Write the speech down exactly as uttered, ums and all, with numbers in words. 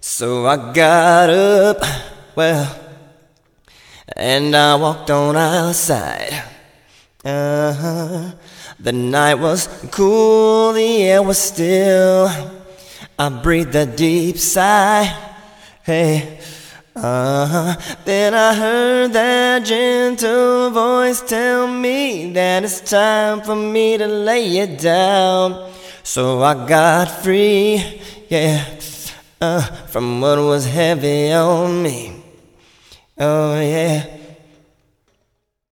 So I got up, well, and I walked on outside. Uh-huh. The night was cool, the air was still. I breathed a deep sigh. Hey, uh-huh. Then I heard that gentle voice tell me that it's time for me to lay it down. So I got free, yeah, uh, from what was heavy on me. Oh yeah.